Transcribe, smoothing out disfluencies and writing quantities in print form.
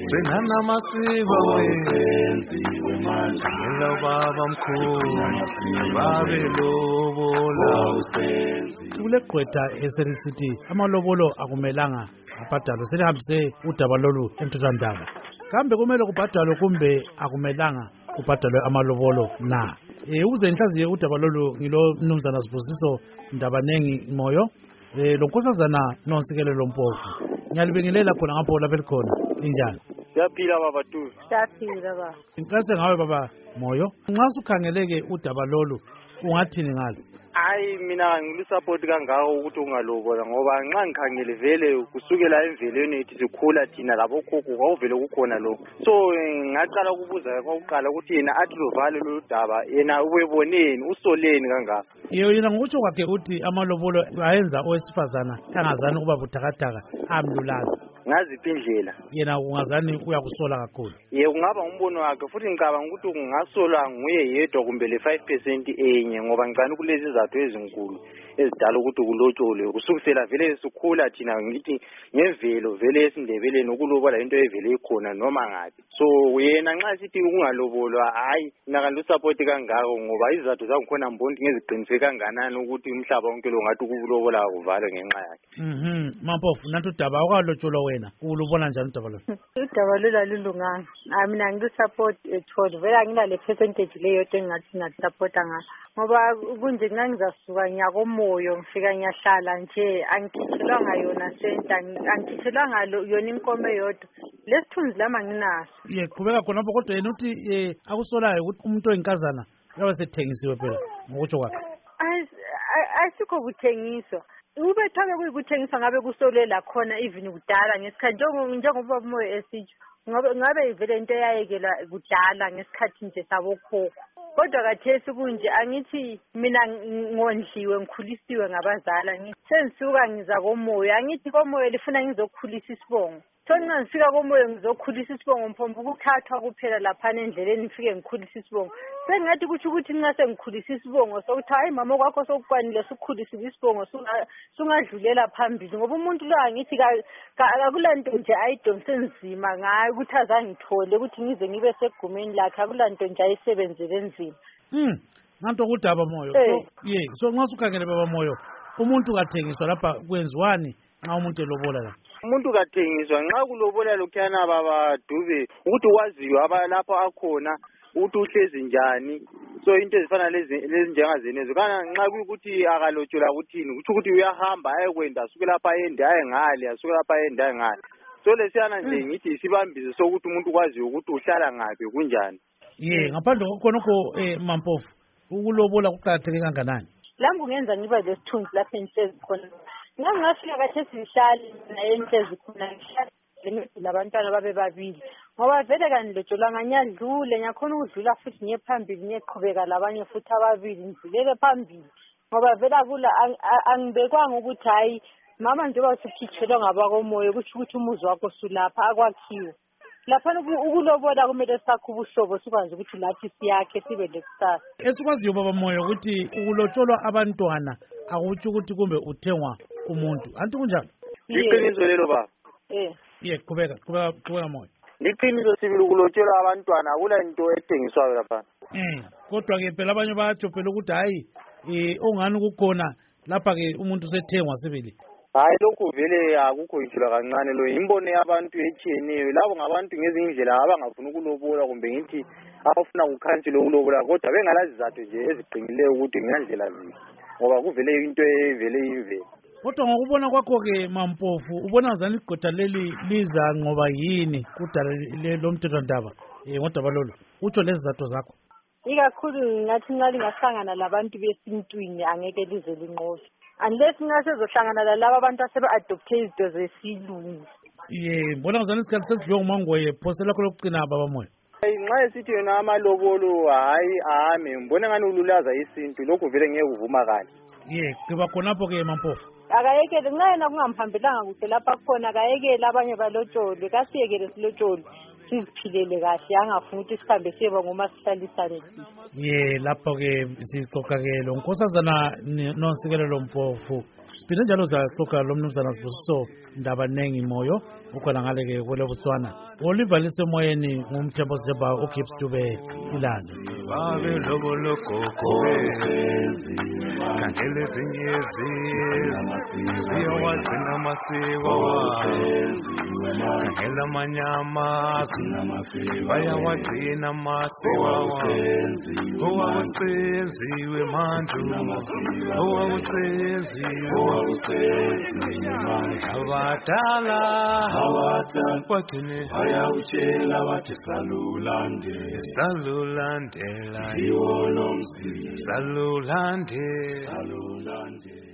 Benana masiba wawusenziwe manje Ngela baba mkhulu babelobola Kule gqwetha eserisithi amalobolo akumelanga abhadalwe selihambise udaba lolu emthethwandaba kambe kumele kubhadalwe kumbe akumelanga kubhadalwe amalobolo na ukuze ngihlaziye udaba lolu ngilo mnumzana Sibusiso Ndabanengi Moyo lo nkosazana Nonsikelelo Mpofu ngiyalibingelela khona ngapho lapha elikhona linjani Siyaphila baba tu. Siyaphila baba. Inkahle ngawe baba Moyo nxa usukhangeleke udaba lolu ungathini ngalo Hayi mina ngilisupport kangako ukuthi ungalobola ngoba nxa ngikhangele vele kusukela emvelweni ethi sikhula thina labo khokho kwavele kukhona lo so ngaqala ukubuza kwakuqala ukuthi yena athi lovalo lo daba yena ubeboneni usoleni kangaka yena ngokutsho kwakhe uthi amalobolo ayenza owesifazana angazani ukuba buthakathaka amlulaza ngaziphi indlela yena ungazani uyakusola kakhulu kungaba umbono wakhe futhi ngicabanga ukuthi kungasola nguye yedwa kumbe le 5% enye ngoba ngicana kulezi izathu ezinkulu ezidala ukuthi kulotshole kusukisela vele sikhula thina ngithi ngemvelo vele esindebeleni ukulobola into evele ikhona noma ngapi so yena nxa sithi ukungalobolwa hayi mina ngilisupport kangako ngoba izathu zangikhona mbondi ngeziqiniseke kanganani ukuthi umhlaba wonke lo ngathi ukulobola akuvalwe ngenxa yakhe Mampofu nathi udaba awukalotsholwa wena ulubona njani udaba lo udaba lolu alulunganga mina ngilisupport ethole vele angilale percentage leyo engathi ngasupport ngayo ngoba kunje ngangizasuka ngiyakomoyo ngifika ngiyahlala nje angikhithelwanga yona senta angikhithelwanga yona inkomo eyodwa lesithunzi lama nginaso qhubeka khonapho kodwa yena uthi akusolayo ukuthi umuntu oyinkazana uyabe sethengisiwe phela ngokutsho kwakhe asikho kuthengiswa ubethabe kuyikuthengiswa ngabe kusolela khona even kudala ngesikhathi njengoba Moyo esitsho ngabe vele into eyayekela kudala ngesikhathi nje sabokhokho kodwa kathesi kunje angithi mina ngondliwe ngikhulisiwe ngabazala sengisuka ngiza komoyo angithi komoyo lifuna ngizokhulisa isibongo nxa ngifika komoyo ngizokhulisa isibongo mphombe ukuthathwa kuphela laphana endleleni ngifike ngikhulisa isibongo sengathi kuthi ukuthi nxa sengikhulisa isibongo sokuthi hayi mama kwakho sokukwanile sukukhulisile isibongo sungadlulela phambili ngoba umuntu lo angithi akulanto nje ayidonse nzima ngayo ukuthi azangithole ukuthi ngize ngibe segumeni lakhe akulanto nje ayisebenzele nzima nanto kudaba Moyo so nxa usukhangele baba Moyo umuntu kathengiswa lapha kwenziwani nxa umuntu elobola la umuntu kathengiswa nxa kulobola lokhuyana baba Dube ukuthi waziyo lapho akhona ukuthi uhlezi njani so into ezifana lezi njengazenezo kana nxa kuyikuthi akalotshola kuthini kuthi ukuthi uyahamba ayekwenda asuke lapha ayende ayengale asuke lapha ayende ayengale so lesiyana nje ngithi isibambiso sokuthi umuntu kwaziyo ukuthi uhlala ngaphi kunjani ngaphandle kokhonokho Mampofu ukulobola kuqakatheke kanganani lami kungenza ngiba lesithunzi lapha enhlezi khona ngangafika kahle sihlali naye enhlezi khona ngihlale labantwana babe babili ngoba vele kanilotsholanga ngiyadlule ngiyakhona ukudlula futhi ngiye phambili ngiyeqhubeka labanye futhi ababili ngidlulele phambili ngoba vele angibekwanga ukuthi hayi mama njengoba usukhitshelwa ngabakomoyo kusho ukuthi umuzi wakho usulapha akwakhiwe laphana ukulobola kumele sakho ubuhlobo sikwazi ukuthi lathi siyakhe sibe lekusasa esikwaziyo baba Moyo ukuthi ukulotsholwa abantwana akutsho ukuthi kumbe uthengwa umuntu anti kunjani liqiniso lelo baba qhubeka Moyo liqiniso sibili ukulotshelwa abantwana akula into ethengiswayo lapha kodwa-ke phela abanye bayatsho phela ukuthi hayi ongani kukhona lapha-ke umuntu usethengwa sibili hayi lokhu vele akukho yithula kancane lo imbono yabantu etshiyeneyo labo ngabantu ngezinye indlela abangafuni ukulobola kumbe ngithi abafuna kukhansile ukulobola kodwa bengalazi zathu nje eziqinileyo ukuthi ngiyandlela ziphi ngoba kuvele into evele imvelo kodwa ngokubona kwakho-ke Mampofu ubona ngazani igqwetha leli liza ngoba yini kudala lomthethwandaba ngodaba lolo utsho lezi zathu zakho ikakhulu ngathi nxa lingahlangana labantu besintwini angeke lize linqobe unless nxa sezohlangana lalabo abantu asebe-adopthe izinto zesilungu mbona ngazani isikhathi sesidliwe ngumangoye phose lakho lokucina baba Moyo nxa esithi yona amalobolo hayi ame mbona ngani ululaza isintu lokhu vele ngeke kuvuma kani qiba khonapho-ke Mampofu akayekele nxa yena kungamhambelanga kuhle lapha khona akayekele abanye balotshole kasiyekele silotshole siziphilele kahle angafuni ukuthi sihambe siyeba ngomasihlalisane lapho-ke sixoxa-ke lo nkosazana Nonsikelelo Mpofu siphinde njalo zaxoxa lo mnumzana Sibusiso Ndabanengi Moyo ukhona ngale-ke kwele Botswana. Oliver lisemoyeni ngumthembo Zeba uGibbs Dube Ilanga. Babe lobo logogo kangele zinyezi ziyawagcina amasiko kangela amanyama bayawagcina amasiko owawusenziwe mandu owawusenziwe abadala wathini ayawutshela wathi salulandela salulandela